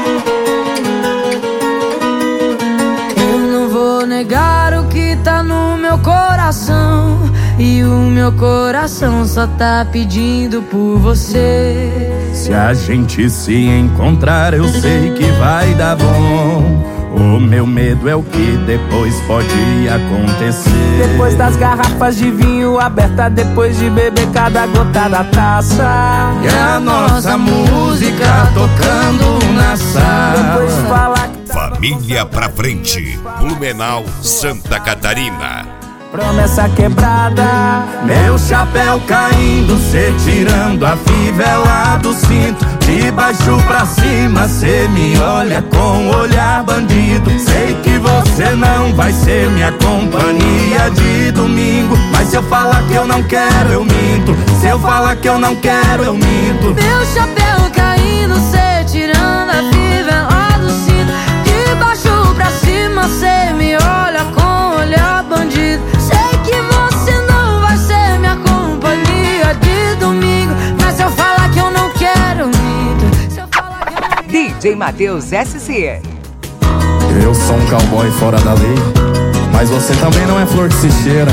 Eu não vou negar o que tá no meu coração, e o meu coração só tá pedindo por você. Se a gente se encontrar, eu sei que vai dar bom. O meu medo é o que depois pode acontecer. Depois das garrafas de vinho aberta, depois de beber cada gota da taça, e a nossa música tocando na sala. depois de falar que Família pra frente, Blumenau, Santa Catarina. promessa quebrada, Meu chapéu caindo, cê tirando a fivela do cinto. De baixo pra cima, cê me olha com olhar bandido. Sei que você não vai ser minha companhia de domingo, mas se eu falar que eu não quero, eu minto. Se eu falar que eu não quero, eu minto. Meu chapéu caindo, cê tirando a fivela do cinto. De baixo pra cima, cê me olha com olhar bandido. Sei que você não vai ser minha companhia de domingo, mas se eu falar que eu não quero, eu minto. Se eu falar que eu não... DJ Matheus SC. Eu sou um cowboy fora da lei, mas você também não é flor que se cheira.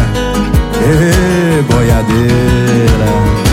Ê, boiadeira.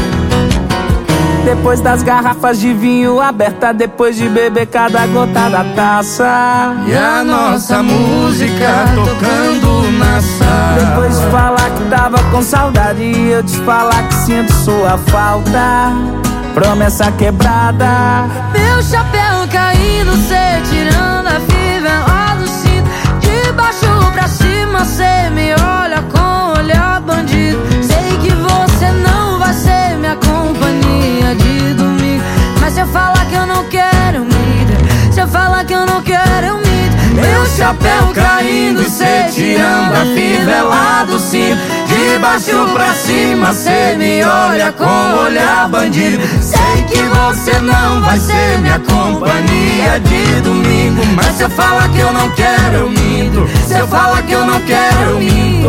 depois das garrafas de vinho aberta, depois de beber cada gota da taça, E a nossa música tocando na sala. depois de falar que tava com saudade e eu te falar que sinto sua falta, promessa quebrada. Meu chapéu caindo, cê tirando a fivela do cinto. De baixo pra cima, cê me olha com olhar bandido. Sei que você não vai ser minha companhia de domingo, mas se eu falar que eu não quero, eu minto. Se eu falar que eu não quero, eu minto. Meu chapéu caindo, cê tirando a fivela do cinto. De baixo pra cima, cê me olha com olhar bandido. Sei que você não vai ser minha companhia de domingo, mas se eu falar que eu não quero, eu minto. Se eu falar que eu não quero, eu minto.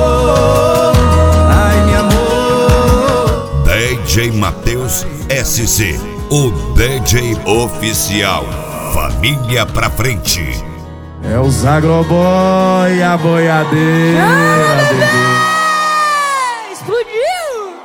Ai, meu amor. DJ Matheus SC, o DJ oficial. Família pra frente. É os agroboy, a boiadeira, bebê.